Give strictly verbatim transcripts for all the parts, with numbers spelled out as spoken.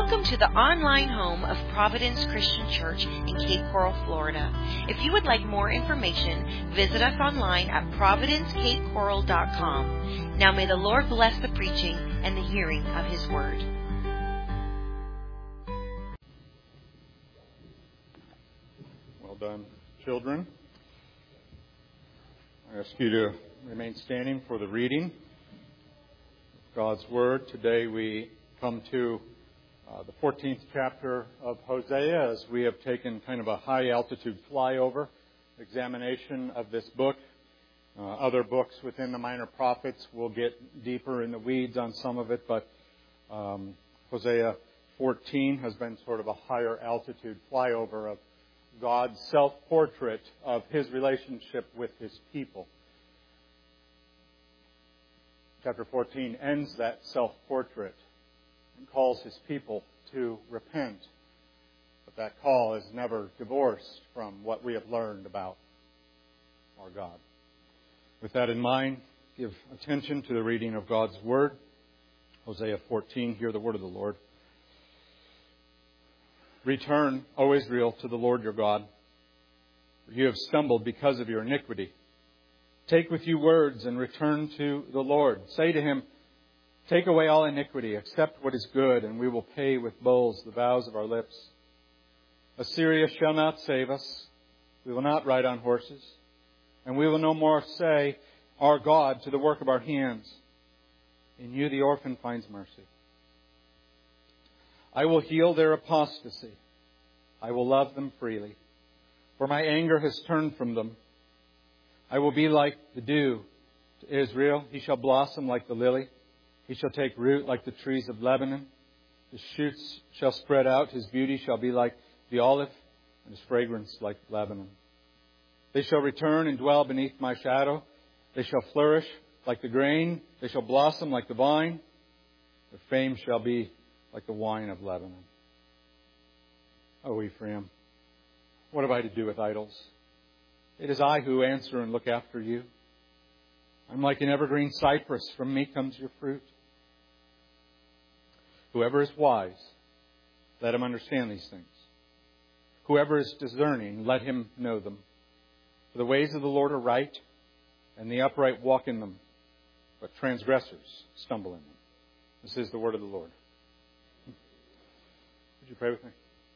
Welcome to the online home of Providence Christian Church in Cape Coral, Florida. If you would like more information, visit us online at providence cape coral dot com. Now may the Lord bless the preaching and the hearing of His Word. Well done, children. I ask you to remain standing for the reading of God's Word. Today we come to uh, the fourteenth chapter of Hosea, as we have taken kind of a high-altitude flyover examination of this book. Uh, other books within the Minor Prophets will get deeper in the weeds on some of it, but um, Hosea fourteen has been sort of a higher-altitude flyover of God's self-portrait of His relationship with His people. Chapter fourteen ends that self-portrait and calls His people to repent. But that call is never divorced from what we have learned about our God. With that in mind, give attention to the reading of God's Word. Hosea fourteen, hear the word of the Lord. Return, O Israel, to the Lord your God, for you have stumbled because of your iniquity. Take with you words and return to the Lord. Say to Him, take away all iniquity, accept what is good, and we will pay with bulls the vows of our lips. Assyria shall not save us. We will not ride on horses, and we will no more say, our God, to the work of our hands. In you the orphan finds mercy. I will heal their apostasy. I will love them freely, for my anger has turned from them. I will be like the dew to Israel. He shall blossom like the lily. He shall take root like the trees of Lebanon. His shoots shall spread out. His beauty shall be like the olive, and his fragrance like Lebanon. They shall return and dwell beneath my shadow. They shall flourish like the grain. They shall blossom like the vine. Their fame shall be like the wine of Lebanon. O Ephraim, what have I to do with idols? It is I who answer and look after you. I'm like an evergreen cypress. From me comes your fruit. Whoever is wise, let him understand these things. Whoever is discerning, let him know them. For the ways of the Lord are right, and the upright walk in them, but transgressors stumble in them. This is the word of the Lord. Would you pray with me?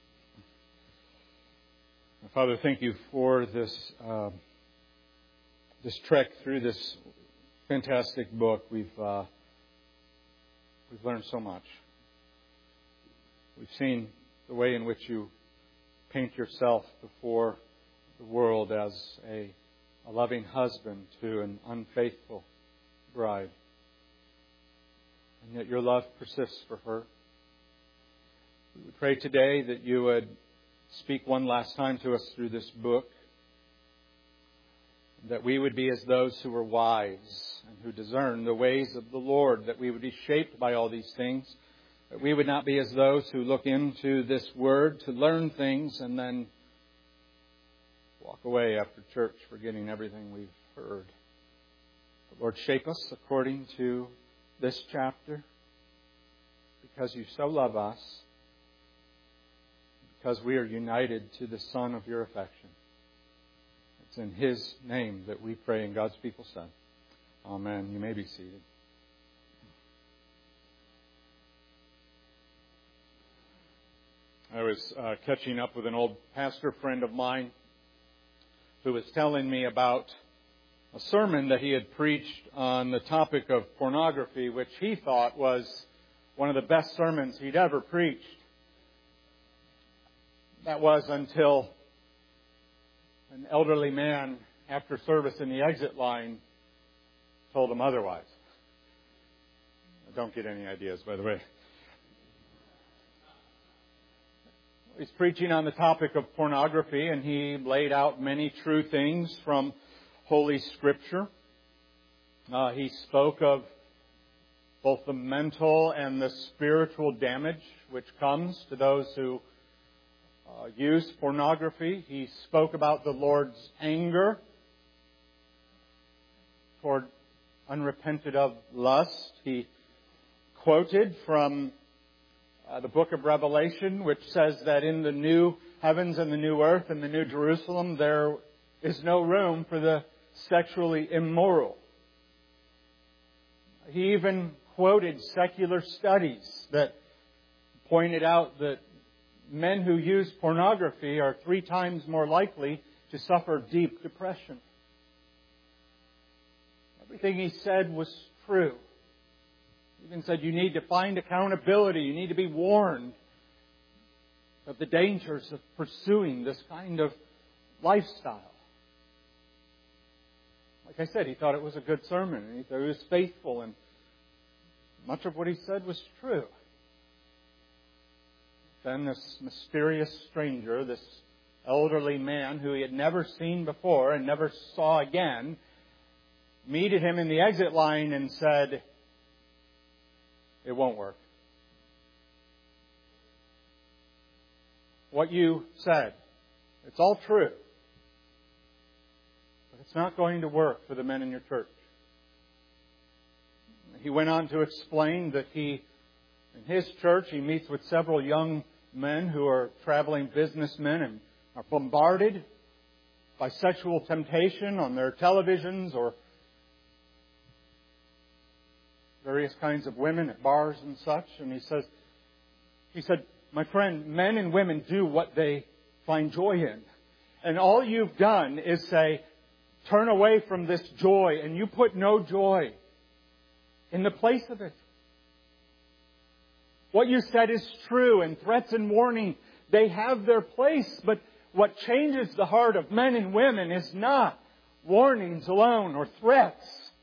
Father, thank you for this uh, this trek through this fantastic book. We've uh, we've learned so much. We've seen the way in which you paint yourself before the world as a, a loving husband to an unfaithful bride, and yet your love persists for her. We pray today that you would speak one last time to us through this book, that we would be as those who are wise and who discern the ways of the Lord, that we would be shaped by all these things, that we would not be as those who look into this word to learn things and then walk away after church forgetting everything we've heard. But Lord, shape us according to this chapter, because you so love us, because we are united to the Son of your affection. It's in His name that we pray, and God's people said, amen. You may be seated. I was uh, catching up with an old pastor friend of mine who was telling me about a sermon that he had preached on the topic of pornography, which he thought was one of the best sermons he'd ever preached. That was until an elderly man, after service in the exit line, told him otherwise. Don't get any ideas, by the way. He's preaching on the topic of pornography, and he laid out many true things from Holy Scripture. Uh, he spoke of both the mental and the spiritual damage which comes to those who Uh, use pornography. He spoke about the Lord's anger toward unrepented of lust. He quoted from uh, the book of Revelation, which says that in the new heavens and the new earth and the new Jerusalem, there is no room for the sexually immoral. He even quoted secular studies that pointed out that men who use pornography are three times more likely to suffer deep depression. Everything he said was true. He even said you need to find accountability. You need to be warned of the dangers of pursuing this kind of lifestyle. Like I said, he thought it was a good sermon, and he thought he was faithful, and much of what he said was true. Then this mysterious stranger, this elderly man who he had never seen before and never saw again, meted him in the exit line and said, "It won't work. What you said, it's all true, but it's not going to work for the men in your church." He went on to explain that he, in his church, he meets with several young men who are traveling businessmen and are bombarded by sexual temptation on their televisions or various kinds of women at bars and such. And he says, he said, "My friend, men and women do what they find joy in. And all you've done is say, turn away from this joy, and you put no joy in the place of it. What you said is true, and threats and warning, they have their place. But what changes the heart of men and women is not warnings alone or threats,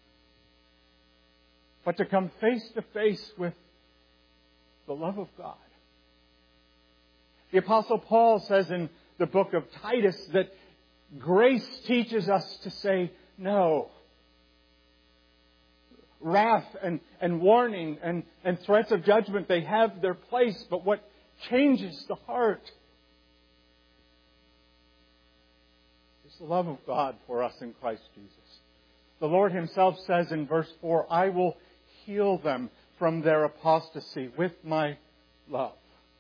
but to come face to face with the love of God." The Apostle Paul says in the book of Titus that grace teaches us to say no. Wrath and, and warning and, and threats of judgment, they have their place, but what changes the heart is the love of God for us in Christ Jesus. The Lord Himself says in verse four, "I will heal them from their apostasy with my love."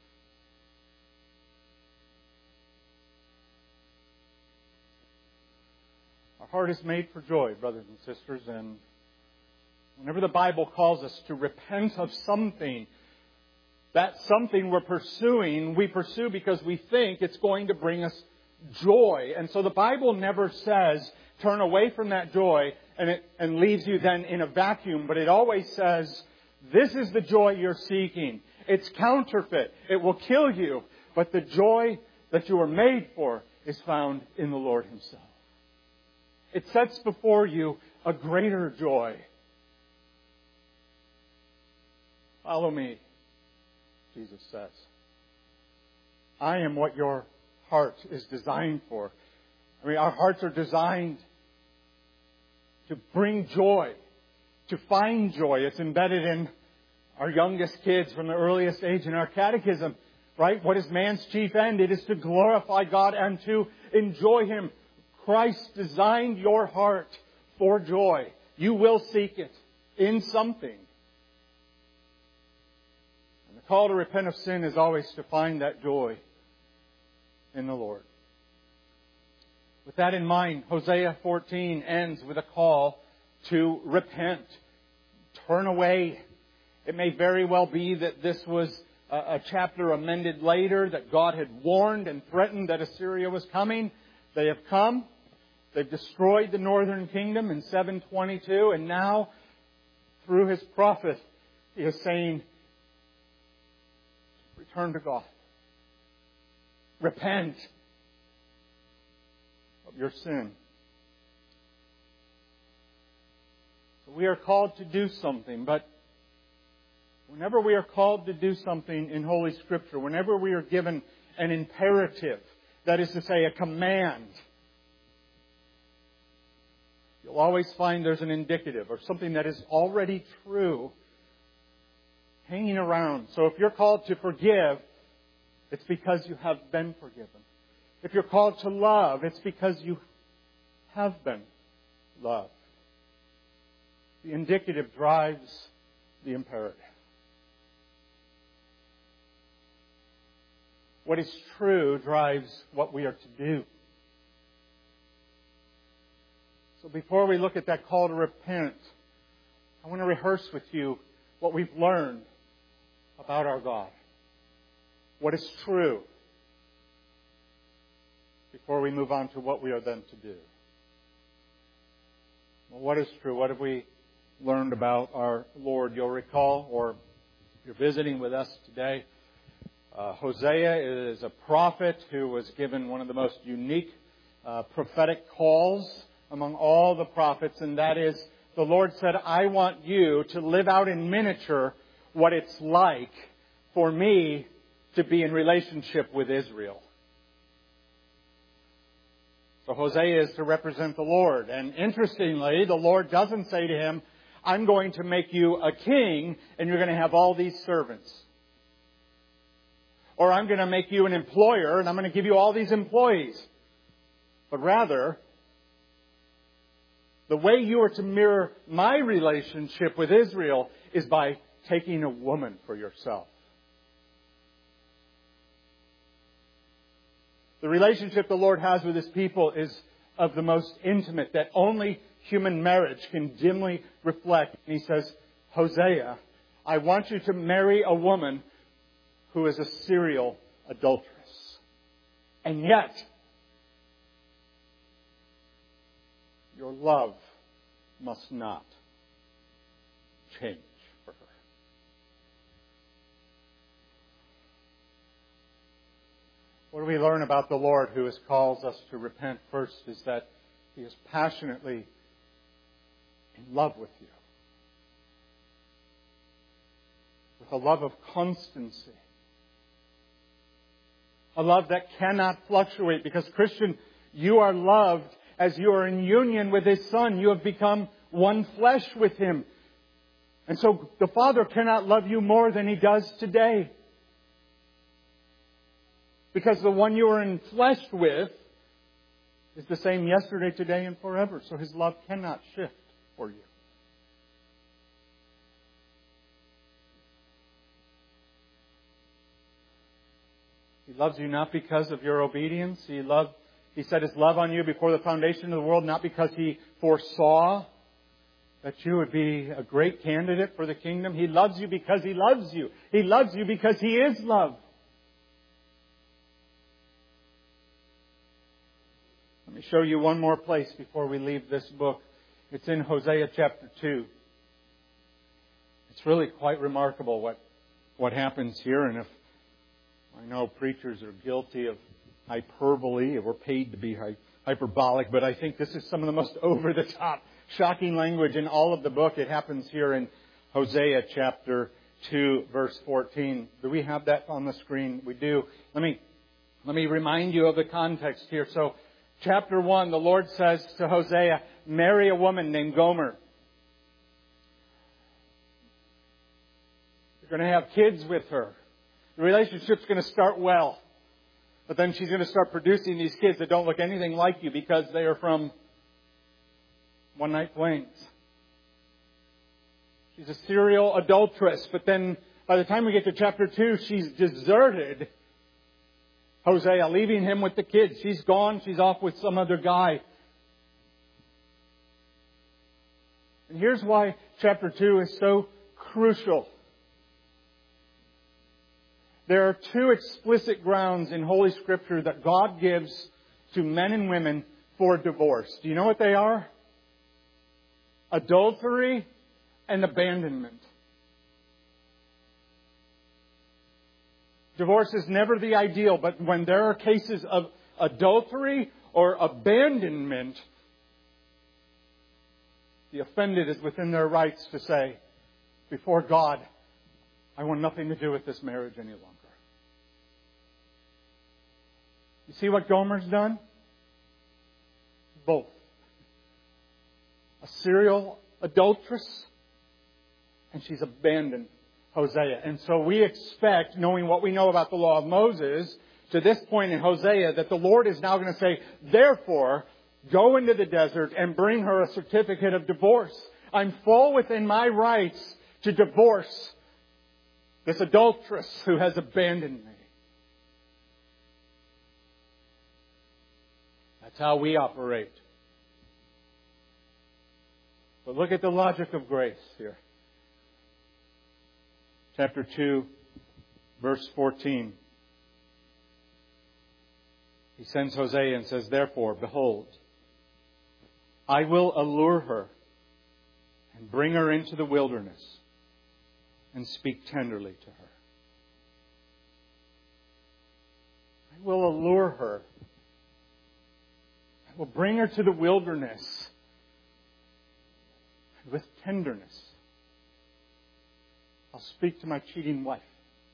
Our heart is made for joy, brothers and sisters, and whenever the Bible calls us to repent of something, that something we're pursuing, we pursue because we think it's going to bring us joy. And so the Bible never says, turn away from that joy and it and leaves you then in a vacuum. But it always says, this is the joy you're seeking. It's counterfeit. It will kill you. But the joy that you were made for is found in the Lord Himself. It sets before you a greater joy. "Follow me," Jesus says. I am what your heart is designed for. I mean, our hearts are designed to bring joy, to find joy. It's embedded in our youngest kids from the earliest age in our catechism, right? What is man's chief end? It is to glorify God and to enjoy Him. Christ designed your heart for joy. You will seek it in something. And the call to repent of sin is always to find that joy in the Lord. With that in mind, Hosea fourteen ends with a call to repent. Turn away. It may very well be that this was a, a chapter amended later, that God had warned and threatened that Assyria was coming. They have come. They've destroyed the northern kingdom in seven twenty-two. And now, through His prophet, He is saying, return to God. Repent of your sin. So we are called to do something, but whenever we are called to do something in Holy Scripture, whenever we are given an imperative, that is to say, a command, you'll always find there's an indicative or something that is already true hanging around. So if you're called to forgive, it's because you have been forgiven. If you're called to love, it's because you have been loved. The indicative drives the imperative. What is true drives what we are to do. So before we look at that call to repent, I want to rehearse with you what we've learned about our God. What is true, before we move on to what we are then to do. Well, what is true? What have we learned about our Lord? You'll recall, or if you're visiting with us today, uh, Hosea is a prophet who was given one of the most unique uh, prophetic calls among all the prophets, and that is, the Lord said, I want you to live out in miniature what it's like for me to be in relationship with Israel. So Hosea is to represent the Lord. And interestingly, the Lord doesn't say to him, I'm going to make you a king and you're going to have all these servants. Or I'm going to make you an employer and I'm going to give you all these employees. But rather, the way you are to mirror my relationship with Israel is by taking a woman for yourself. The relationship the Lord has with His people is of the most intimate that only human marriage can dimly reflect. And He says, Hosea, I want you to marry a woman who is a serial adulteress. And yet, your love must not change for her. What do we learn about the Lord who has calls us to repent? First is that He is passionately in love with you. With a love of constancy. A love that cannot fluctuate. Because Christian, you are loved as you are in union with His Son. You have become one flesh with Him. And so the Father cannot love you more than He does today. Because the one you are in flesh with is the same yesterday, today, and forever. So His love cannot shift for you. He loves you not because of your obedience. He loved, He set His love on you before the foundation of the world, not because He foresaw that you would be a great candidate for the kingdom. He loves you because He loves you. He loves you because He is love. Let me show you one more place before we leave this book. It's in Hosea chapter two. It's really quite remarkable what, what happens here. And if I know preachers are guilty of hyperbole, we're paid to be hyperbolic, but I think this is some of the most over-the-top, shocking language in all of the book. It happens here in Hosea chapter two, verse fourteen. Do we have that on the screen? We do. Let me, let me remind you of the context here. So, Chapter one, the Lord says to Hosea, marry a woman named Gomer. You're going to have kids with her. The relationship's going to start well. But then she's going to start producing these kids that don't look anything like you because they are from one-night flings. She's a serial adulteress. But then by the time we get to chapter two, she's deserted Hosea, leaving him with the kids. She's gone. She's off with some other guy. And here's why chapter two is so crucial. There are two explicit grounds in Holy Scripture that God gives to men and women for divorce. Do you know what they are? Adultery and abandonment. Divorce is never the ideal, but when there are cases of adultery or abandonment, the offended is within their rights to say, before God, I want nothing to do with this marriage any longer. You see what Gomer's done? Both. A serial adulteress, and she's abandoned Hosea. And so we expect, knowing what we know about the law of Moses, to this point in Hosea, that the Lord is now going to say, therefore, go into the desert and bring her a certificate of divorce. I'm full within my rights to divorce this adulteress who has abandoned me. That's how we operate. But look at the logic of grace here. Chapter two, verse fourteen. He sends Hosea and says, "Therefore, behold, I will allure her and bring her into the wilderness and speak tenderly to her." I will allure her. I will bring her to the wilderness and with tenderness. I'll speak to my cheating wife.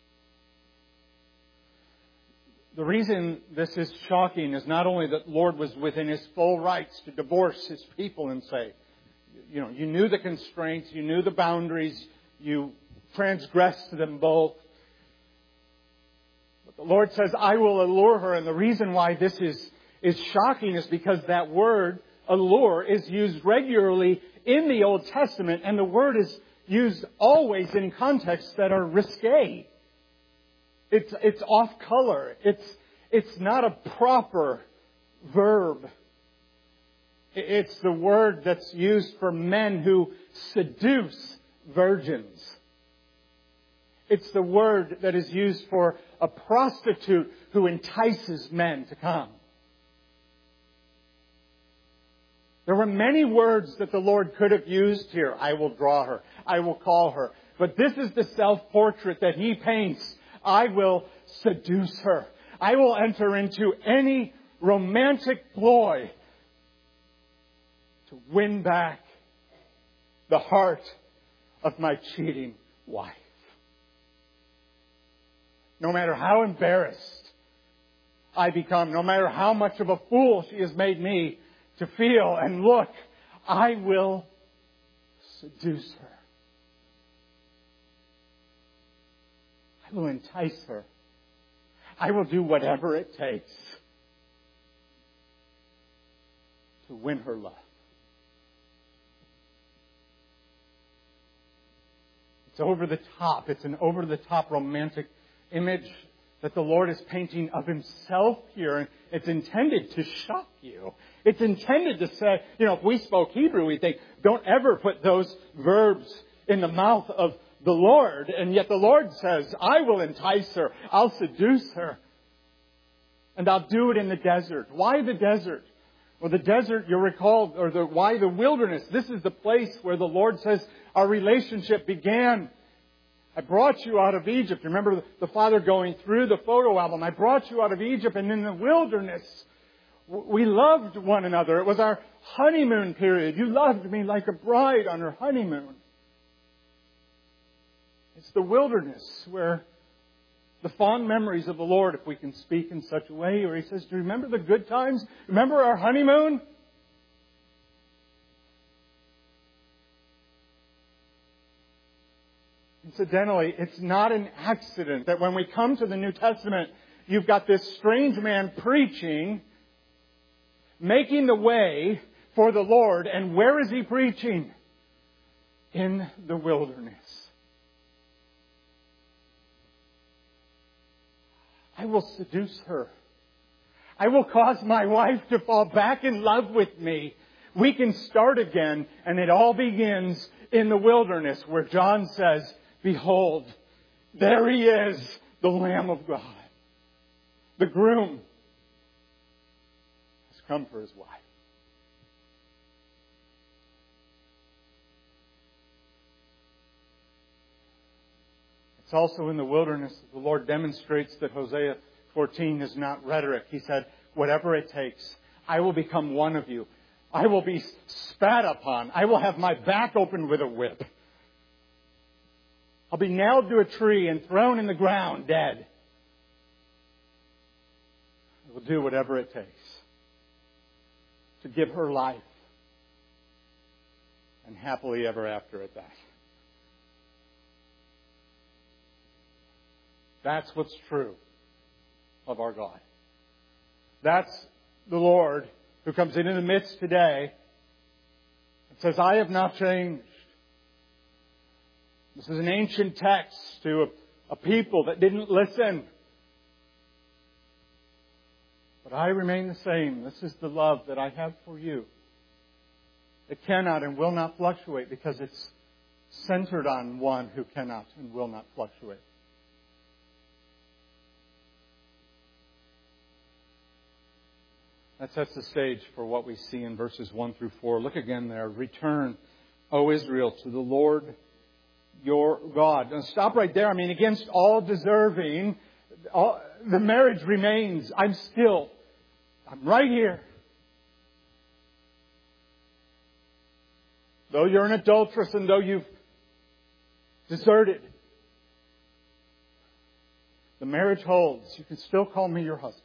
The reason this is shocking is not only that the Lord was within His full rights to divorce His people and say, you know, you knew the constraints, you knew the boundaries, you transgressed them both. But the Lord says, I will allure her. And the reason why this is, is shocking is because that word, allure, is used regularly in the Old Testament. And the word is used always in contexts that are risque. It's, it's off color. It's, it's not a proper verb. It's the word that's used for men who seduce virgins. It's the word that is used for a prostitute who entices men to come. There were many words that the Lord could have used here. I will draw her. I will call her. But this is the self-portrait that He paints. I will seduce her. I will enter into any romantic ploy to win back the heart of my cheating wife. No matter how embarrassed I become, no matter how much of a fool she has made me to feel and look, I will seduce her. I will entice her. I will do whatever it takes to win her love. It's over the top. It's an over the top romantic image that the Lord is painting of Himself here. And it's intended to shock you. It's intended to say, you know, if we spoke Hebrew, we think, don't ever put those verbs in the mouth of the Lord. And yet the Lord says, I will entice her. I'll seduce her. And I'll do it in the desert. Why the desert? Well, the desert, you'll recall, or the, why the wilderness? This is the place where the Lord says our relationship began. I brought you out of Egypt. Remember the father going through the photo album. I brought you out of Egypt, and in the wilderness, we loved one another. It was our honeymoon period. You loved me like a bride on her honeymoon. It's the wilderness where the fond memories of the Lord, if we can speak in such a way, where He says, do you remember the good times? Remember our honeymoon? Incidentally, it's not an accident that when we come to the New Testament, you've got this strange man preaching, making the way for the Lord. And where is He preaching? In the wilderness. I will seduce her. I will cause my wife to fall back in love with me. We can start again, and it all begins in the wilderness where John says, behold, there He is, the Lamb of God. The groom has come for his wife. It's also in the wilderness that the Lord demonstrates that Hosea fourteen is not rhetoric. He said, whatever it takes, I will become one of you. I will be spat upon. I will have my back opened with a whip. I'll be nailed to a tree and thrown in the ground dead. I will do whatever it takes to give her life. And happily ever after at that. That's what's true of our God. That's the Lord who comes into the midst today and says, I have not changed. This is an ancient text to a, a people that didn't listen. But I remain the same. This is the love that I have for you. It cannot and will not fluctuate because it's centered on one who cannot and will not fluctuate. That sets the stage for what we see in verses one through four. Look again there. Return, O Israel, to the Lord your God. Now stop right there. I mean, against all deserving, all, the marriage remains. I'm still, I'm right here. Though you're an adulteress and though you've deserted, the marriage holds. You can still call me your husband.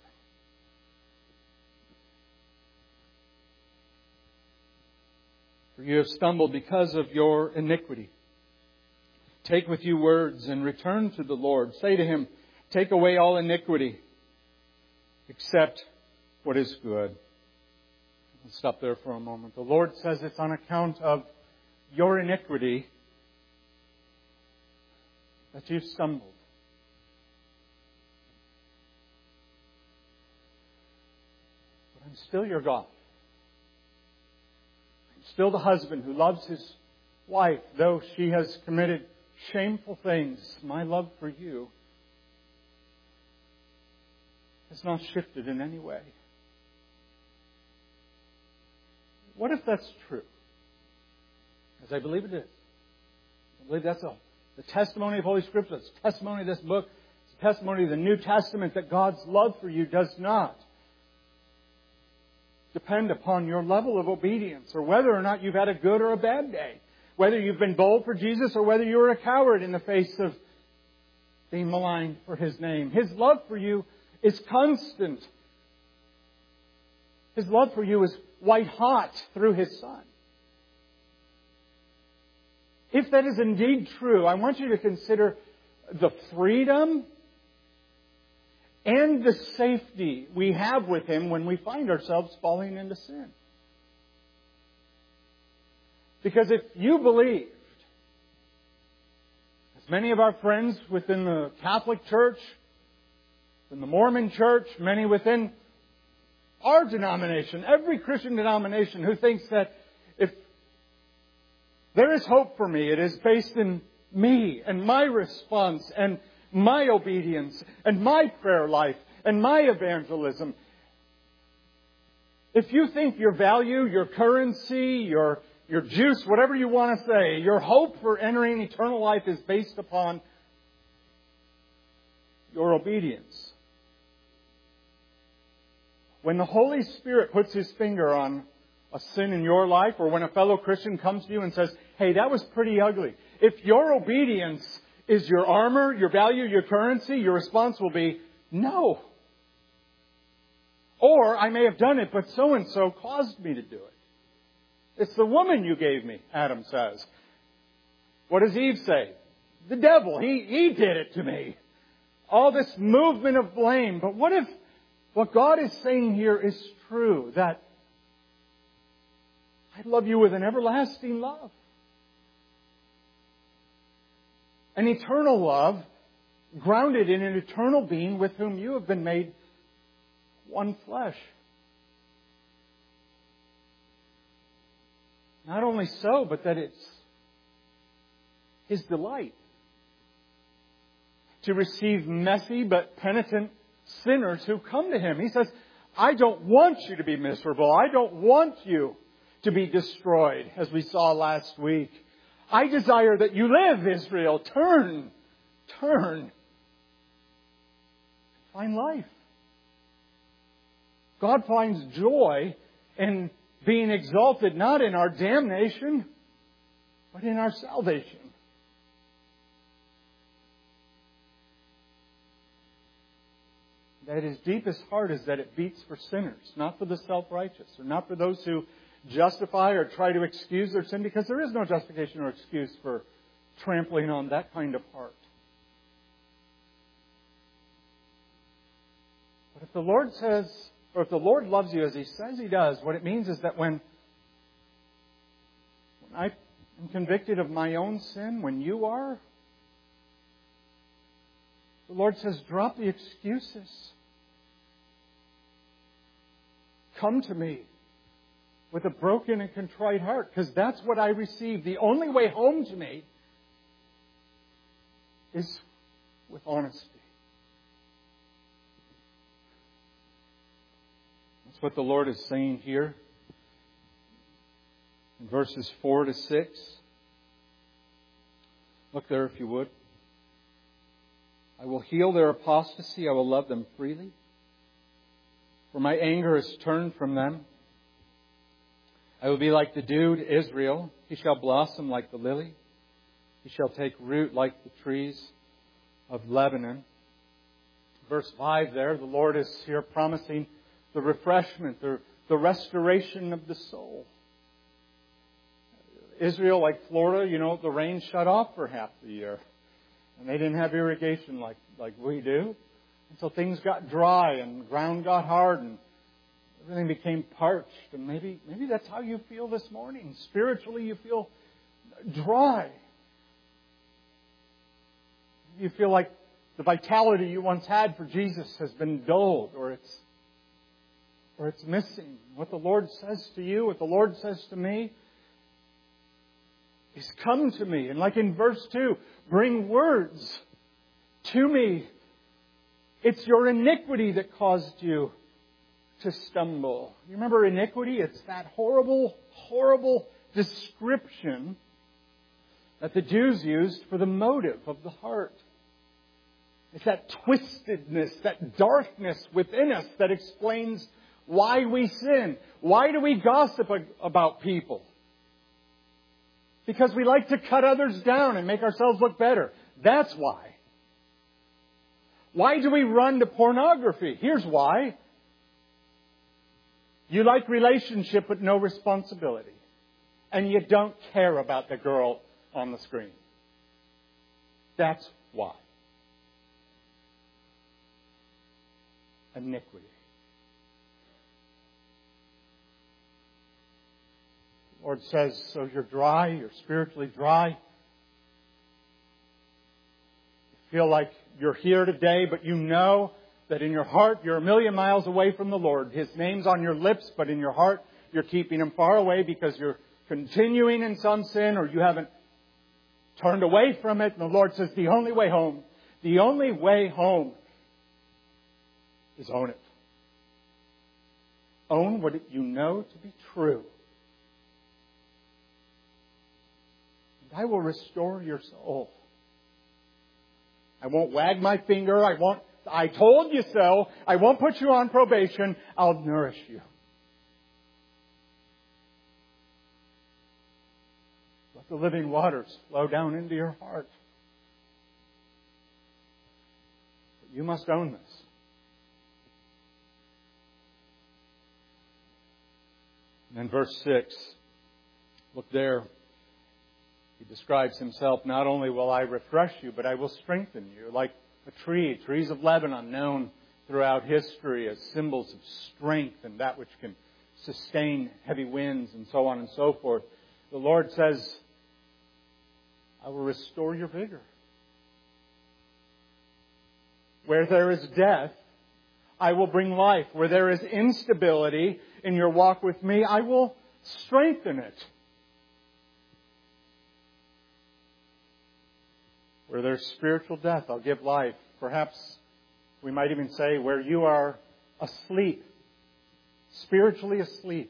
For you have stumbled because of your iniquity. Take with you words and return to the Lord. Say to Him, take away all iniquity, except what is good. Let's stop there for a moment. The Lord says it's on account of your iniquity that you've stumbled. But I'm still your God. I'm still the husband who loves his wife, though she has committed shameful things. My love for you has not shifted in any way. What if that's true? As I believe it is. I believe that's all. The testimony of Holy Scripture, the testimony of this book, the testimony of the New Testament that God's love for you does not depend upon your level of obedience or whether or not you've had a good or a bad day. Whether you've been bold for Jesus or whether you're a coward in the face of being maligned for His name. His love for you is constant. His love for you is white hot through His Son. If that is indeed true, I want you to consider the freedom and the safety we have with Him when we find ourselves falling into sin. Because if you believed, as many of our friends within the Catholic Church, in the Mormon Church, many within our denomination, every Christian denomination who thinks that if there is hope for me, it is based in me and my response and my obedience and my prayer life and my evangelism. If you think your value, your currency, your, your juice, whatever you want to say, your hope for entering eternal life is based upon your obedience, when the Holy Spirit puts His finger on a sin in your life, or when a fellow Christian comes to you and says, hey, that was pretty ugly. If your obedience is your armor, your value, your currency, your response will be, no. Or, I may have done it, but so-and-so caused me to do it. It's the woman you gave me, Adam says. What does Eve say? The devil, he, he did it to me. All this movement of blame. But what if what God is saying here is true? That I love you with an everlasting love. An eternal love grounded in an eternal being with whom you have been made one flesh. Not only so, but that it's His delight to receive messy but penitent sinners who come to Him. He says, I don't want you to be miserable. I don't want you to be destroyed, as we saw last week. I desire that you live, Israel. Turn, turn. Find life. God finds joy in being exalted not in our damnation, but in our salvation. That His deepest heart is that it beats for sinners, not for the self-righteous, or not for those who justify or try to excuse their sin, because there is no justification or excuse for trampling on that kind of heart. But if the Lord says, or if the Lord loves you as He says He does, what it means is that when, when I am convicted of my own sin, when you are, the Lord says, drop the excuses. come to me with a broken and contrite heart, because that's what I receive. The only way home to me is with honesty. That's what the Lord is saying here in verses four to six. Look there if you would. I will heal their apostasy. I will love them freely. For my anger is turned from them. I will be like the dew to Israel. He shall blossom like the lily. He shall take root like the trees of Lebanon. Verse five there, the Lord is here promising the refreshment, the, the restoration of the soul. Israel, like Florida, you know, the rain shut off for half the year. And they didn't have irrigation like, like we do. And so things got dry and the ground got hard and everything became parched. And maybe, maybe that's how you feel this morning. Spiritually, you feel dry. You feel like the vitality you once had for Jesus has been dulled, or it's, or it's missing. What the Lord says to you, what the Lord says to me, is come to me. And like in verse two, bring words to me. It's your iniquity that caused you to stumble. You remember iniquity? It's that horrible, horrible description that the Jews used for the motive of the heart. It's that twistedness, that darkness within us that explains why we sin. Why do we gossip about people? Because we like to cut others down and make ourselves look better. That's why. Why do we run to pornography? Here's why. You like relationship but no responsibility. And you don't care about the girl on the screen. That's why. Iniquity. The Lord says, so you're dry, you're spiritually dry. You feel like you're here today, but you know that in your heart you're a million miles away from the Lord. His name's on your lips, but in your heart you're keeping Him far away because you're continuing in some sin or you haven't turned away from it. And the Lord says the only way home, the only way home is own it. Own what you know to be true. And I will restore your soul. I won't wag my finger. I won't, I told you so. I won't put you on probation. I'll nourish you. Let the living waters flow down into your heart. But you must own this. And then verse six, look there. He describes Himself, not only will I refresh you, but I will strengthen you. Like a tree, trees of Lebanon known throughout history as symbols of strength and that which can sustain heavy winds and so on and so forth. The Lord says, I will restore your vigor. Where there is death, I will bring life. Where there is instability in your walk with me, I will strengthen it. Where there's spiritual death, I'll give life. Perhaps we might even say where you are asleep, spiritually asleep,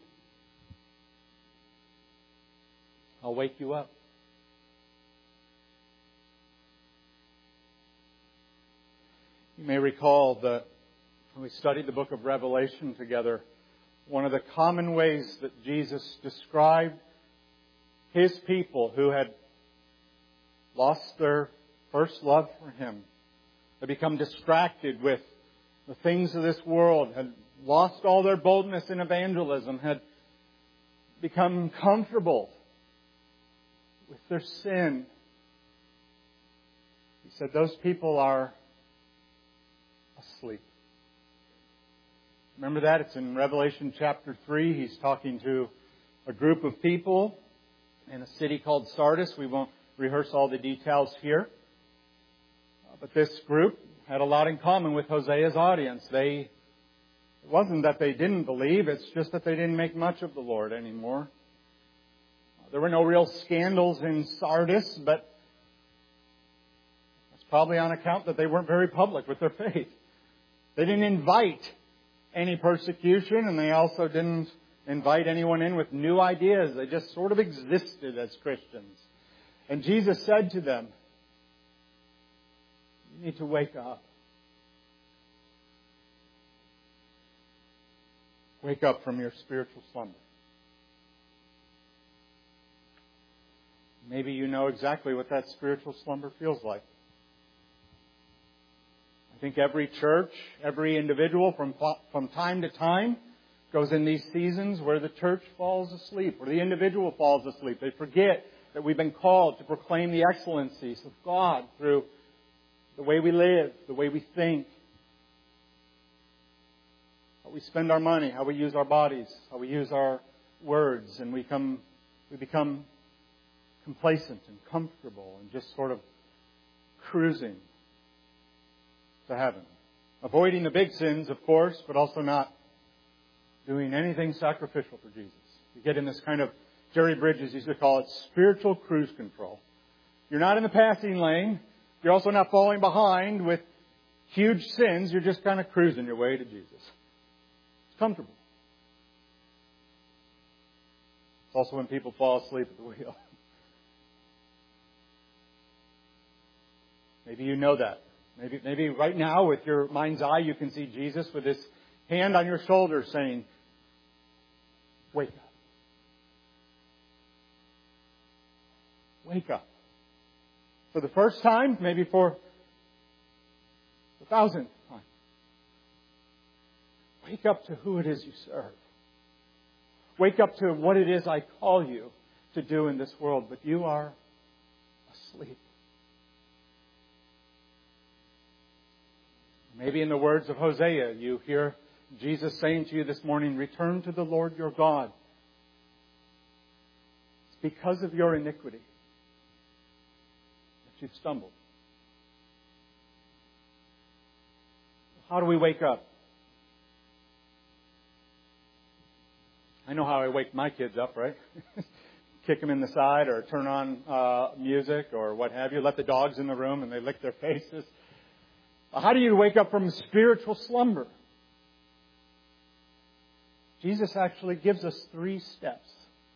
I'll wake you up. You may recall that when we studied the book of Revelation together, one of the common ways that Jesus described His people who had lost their first love for Him, had become distracted with the things of this world, had lost all their boldness in evangelism, had become comfortable with their sin. He said, those people are asleep. Remember that? It's in Revelation chapter three. He's talking to a group of people in a city called Sardis. We won't rehearse all the details here. But this group had a lot in common with Hosea's audience. They, It wasn't that they didn't believe, it's just that they didn't make much of the Lord anymore. There were no real scandals in Sardis, but that's probably on account that they weren't very public with their faith. They didn't invite any persecution, and they also didn't invite anyone in with new ideas. They just sort of existed as Christians. And Jesus said to them, you need to wake up. Wake up from your spiritual slumber. Maybe you know exactly what that spiritual slumber feels like. I think every church, every individual from, from time to time goes in these seasons where the church falls asleep, where the individual falls asleep. They forget that we've been called to proclaim the excellencies of God through the way we live, the way we think, how we spend our money, how we use our bodies, how we use our words, and we come, we become complacent and comfortable and just sort of cruising to heaven. Avoiding the big sins, of course, but also not doing anything sacrificial for Jesus. You get in this kind of, Jerry Bridges used to call it spiritual cruise control. You're not in the passing lane. You're also not falling behind with huge sins. You're just kind of cruising your way to Jesus. It's comfortable. It's also when people fall asleep at the wheel. Maybe you know that. Maybe, maybe right now with your mind's eye you can see Jesus with his hand on your shoulder saying, wake up. Wake up. For the first time, maybe for the thousandth time. Wake up to who it is you serve. Wake up to what it is I call you to do in this world, but you are asleep. Maybe in the words of Hosea, you hear Jesus saying to you this morning, return to the Lord your God. It's because of your iniquity that you've stumbled. How do we wake up? I know how I wake my kids up, right? Kick them in the side or turn on uh, music or what have you. Let the dogs in the room and they lick their faces. How do you wake up from spiritual slumber? Jesus actually gives us three steps.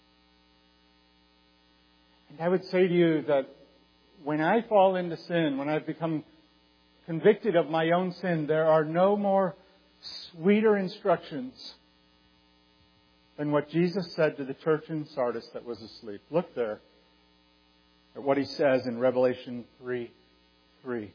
And I would say to you that when I fall into sin, when I've become convicted of my own sin, there are no more sweeter instructions than what Jesus said to the church in Sardis that was asleep. Look there at what he says in Revelation three three.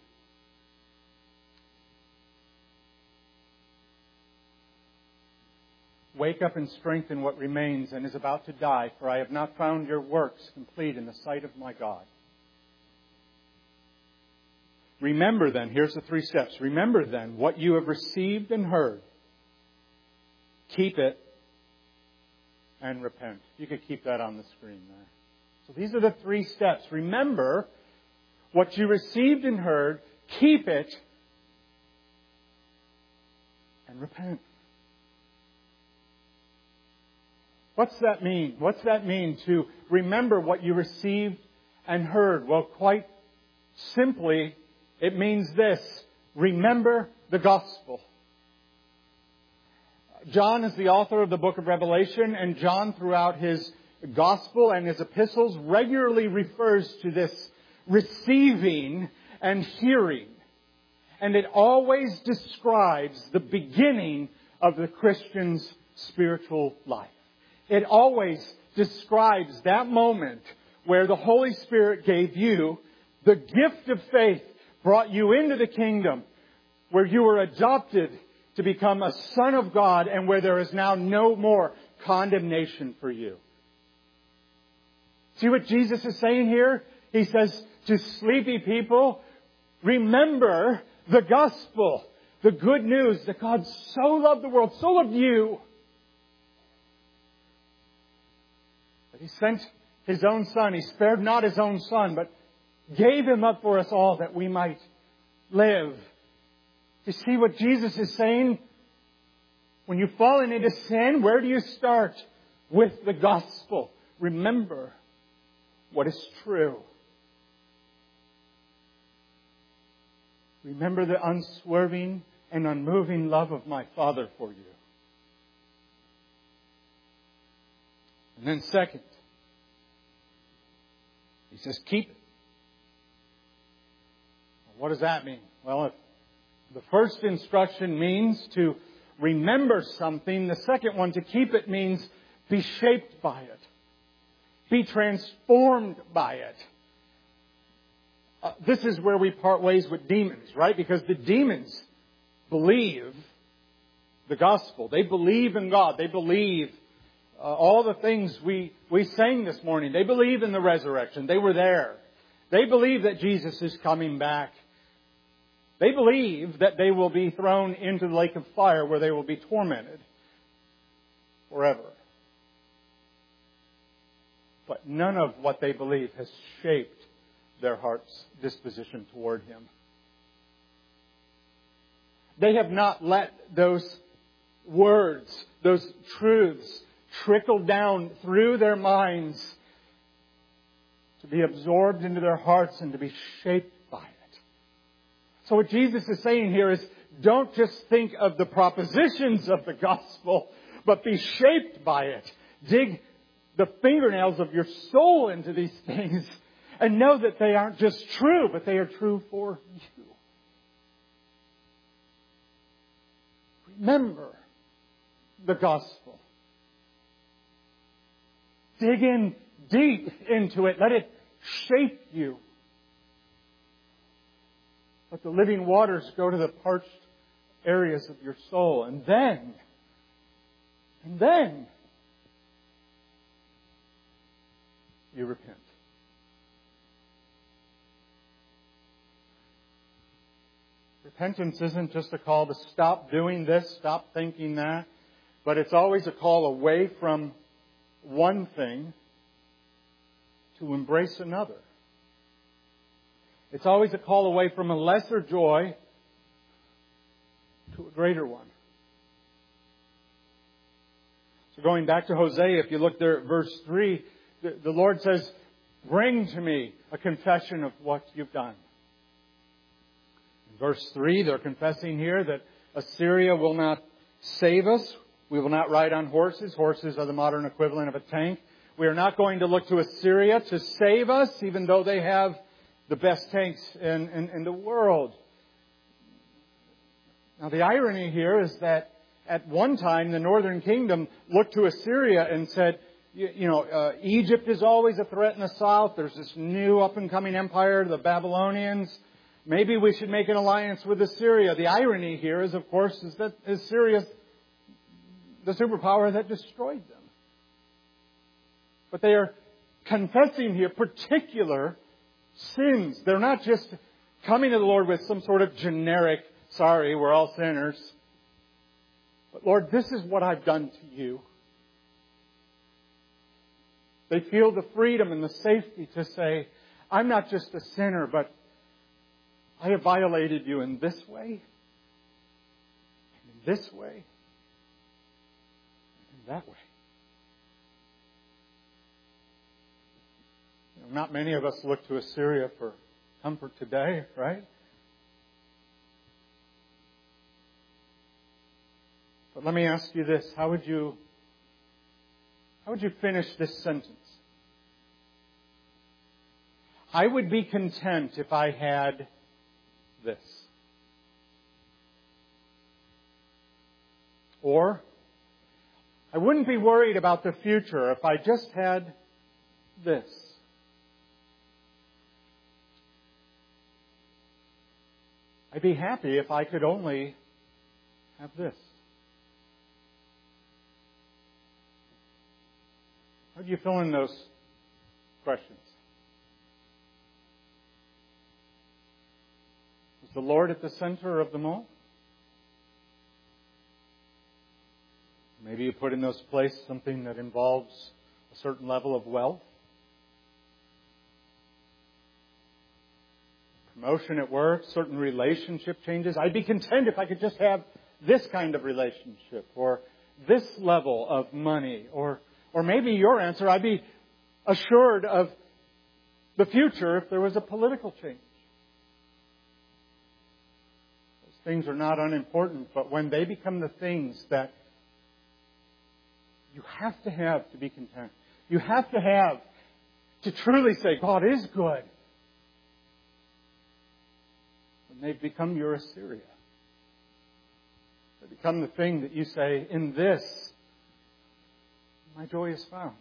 Wake up and strengthen what remains and is about to die, for I have not found your works complete in the sight of my God. Remember then, here's the three steps. Remember then what you have received and heard. Keep it and repent. You could keep that on the screen there. So these are the three steps. Remember what you received and heard. Keep it and repent. What's that mean? What's that mean to remember what you received and heard? Well, quite simply, it means this. Remember the gospel. John is the author of the book of Revelation, and John, throughout his gospel and his epistles, regularly refers to this receiving and hearing. And it always describes the beginning of the Christian's spiritual life. It always describes that moment where the Holy Spirit gave you the gift of faith, brought you into the kingdom, where you were adopted to become a son of God, and where there is now no more condemnation for you. See what Jesus is saying here? He says to sleepy people, remember the gospel, the good news that God so loved the world, so loved you, that He sent His own Son. He spared not His own Son, but gave Him up for us all that we might live. You see what Jesus is saying? When you've fallen into sin, where do you start? With the gospel. Remember what is true. Remember the unswerving and unmoving love of my Father for you. And then second, he says, keep it. What does that mean? Well, if the first instruction means to remember something, the second one, to keep it, means be shaped by it. Be transformed by it. Uh, this is where we part ways with demons, right? Because the demons believe the gospel. They believe in God. They believe uh, all the things we, we sang this morning. They believe in the resurrection. They were there. They believe that Jesus is coming back. They believe that they will be thrown into the lake of fire where they will be tormented forever. But none of what they believe has shaped their heart's disposition toward Him. They have not let those words, those truths, trickle down through their minds to be absorbed into their hearts and to be shaped by it. So what Jesus is saying here is, don't just think of the propositions of the gospel, but be shaped by it. Dig the fingernails of your soul into these things and know that they aren't just true, but they are true for you. Remember the gospel. Dig in deep into it. Let it shape you. Let the living waters go to the parched areas of your soul. And then, and then, you repent. Repentance isn't just a call to stop doing this, stop thinking that, but it's always a call away from one thing to embrace another. It's always a call away from a lesser joy to a greater one. So going back to Hosea, if you look there at verse three, the, the Lord says, bring to me a confession of what you've done. In verse three, they're confessing here that Assyria will not save us. We will not ride on horses. Horses are the modern equivalent of a tank. We are not going to look to Assyria to save us, even though they have the best tanks in, in, in the world. Now, the irony here is that at one time, the northern kingdom looked to Assyria and said, you, you know, uh, Egypt is always a threat in the south. There's this new up-and-coming empire, the Babylonians. Maybe we should make an alliance with Assyria. The irony here is, of course, is that Assyria is the superpower that destroyed them. But they are confessing here particular sins. They're not just coming to the Lord with some sort of generic, sorry, we're all sinners. But Lord, this is what I've done to you. They feel the freedom and the safety to say, I'm not just a sinner, but I have violated you in this way, and in this way, and in that way. You know, not many of us look to Assyria for comfort today, right? But let me ask you this. How would you, how would you finish this sentence? I would be content if I had this. Or, I wouldn't be worried about the future if I just had this. I'd be happy if I could only have this. How do you fill in those questions? Is the Lord at the center of them all? Maybe you put in those places something that involves a certain level of wealth. Promotion at work, certain relationship changes. I'd be content if I could just have this kind of relationship or this level of money. Or, or maybe your answer, I'd be assured of the future if there was a political change. Those things are not unimportant, but when they become the things that you have to have to be content, you have to have to truly say, God is good, when they've become your Assyria. They become the thing that you say, in this, my joy is found.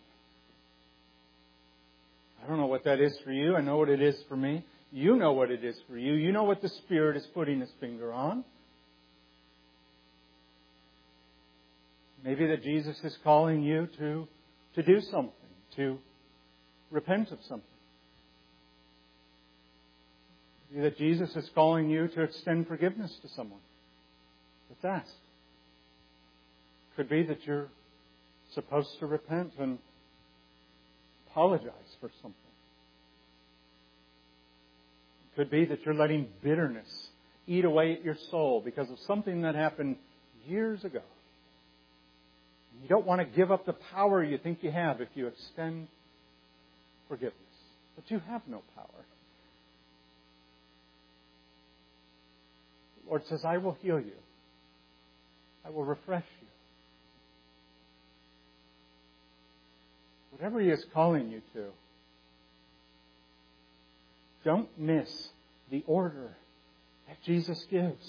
I don't know what that is for you. I know what it is for me. You know what it is for you. You know what the Spirit is putting His finger on. Maybe that Jesus is calling you to, to do something, to repent of something. Maybe that Jesus is calling you to extend forgiveness to someone that's asked. Could be that you're supposed to repent and apologize for something. It could be that you're letting bitterness eat away at your soul because of something that happened years ago. You don't want to give up the power you think you have if you extend forgiveness. But you have no power. The Lord says, I will heal you. I will refresh you. Whatever He is calling you to, don't miss the order that Jesus gives.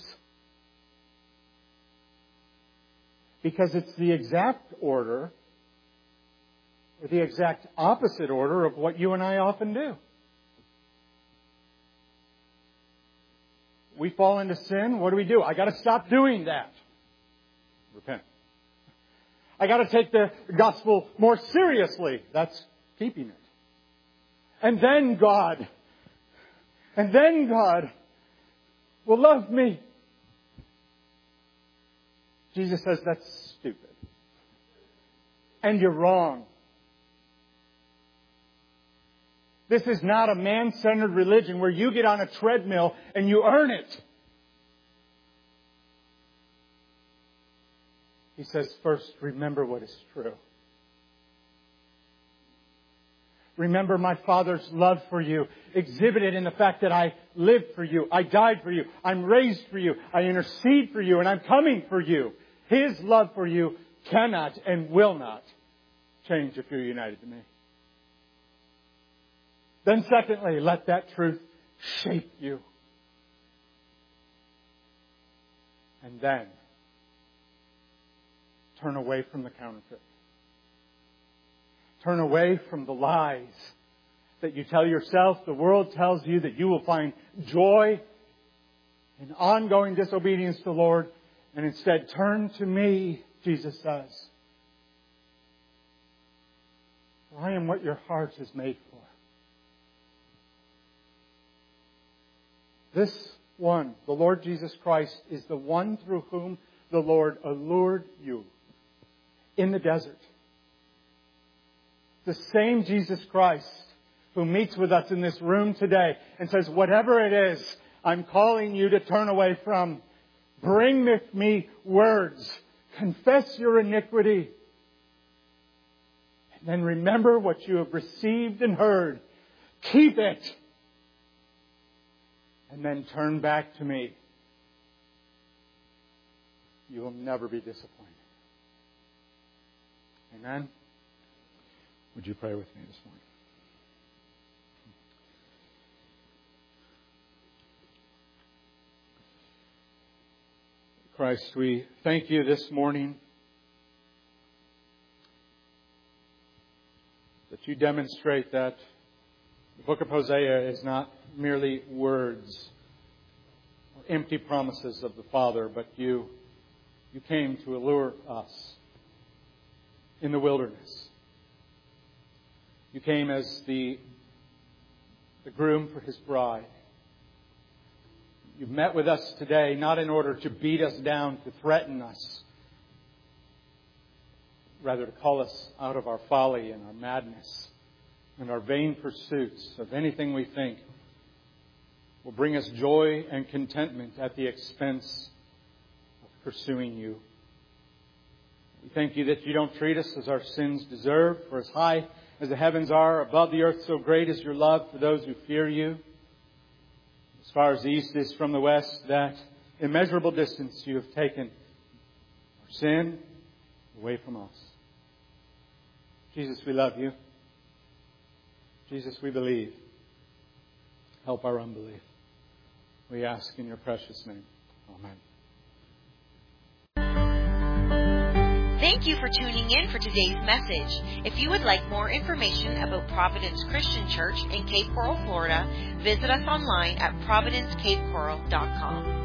Because it's the exact order, or the exact opposite order of what you and I often do. We fall into sin. What do we do? I got to stop doing that. Repent. I got to take the gospel more seriously. That's keeping it. And then God, and then God will love me. Jesus says that's stupid. And you're wrong. This is not a man-centered religion where you get on a treadmill and you earn it. He says, first, remember what is true. Remember my Father's love for you, exhibited in the fact that I lived for you, I died for you, I'm raised for you, I intercede for you, and I'm coming for you. His love for you cannot and will not change if you're united to me. Then secondly, let that truth shape you. And then, turn away from the counterfeit. Turn away from the lies that you tell yourself. The world tells you that you will find joy in ongoing disobedience to the Lord. And instead, turn to me, Jesus says. For I am what your heart is made for. This one, the Lord Jesus Christ, is the one through whom the Lord allured you in the desert. The same Jesus Christ who meets with us in this room today and says, whatever it is I'm calling you to turn away from, bring with me words. Confess your iniquity. And then remember what you have received and heard. Keep it. And then turn back to me. You will never be disappointed. Amen? Would you pray with me this morning? Christ, we thank you this morning that you demonstrate that the book of Hosea is not merely words or empty promises of the Father, but you, you came to allure us in the wilderness. You came as the, the groom for His bride. You've met with us today not in order to beat us down, to threaten us, rather to call us out of our folly and our madness and our vain pursuits of anything we think will bring us joy and contentment at the expense of pursuing you. We thank you that you don't treat us as our sins deserve, for as high as the heavens are above the earth, so great is your love for those who fear you. As far as the east is from the west, that immeasurable distance you have taken our sin away from us. Jesus, we love you. Jesus, we believe. Help our unbelief. We ask in your precious name. Amen. Thank you for tuning in for today's message. If you would like more information about Providence Christian Church in Cape Coral, Florida, visit us online at providence cape coral dot com.